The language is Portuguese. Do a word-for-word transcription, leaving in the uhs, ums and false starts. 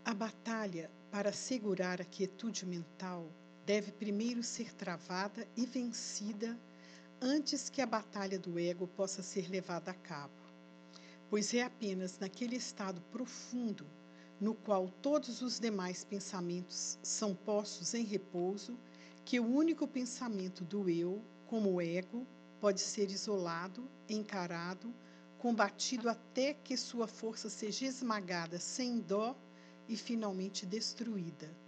A batalha para assegurar a quietude mental deve primeiro ser travada e vencida antes que a batalha do ego possa ser levada a cabo, pois é apenas naquele estado profundo no qual todos os demais pensamentos são postos em repouso que o único pensamento do eu, como ego, pode ser isolado, encarado, combatido até que sua força seja esmagada sem dó e finalmente destruída.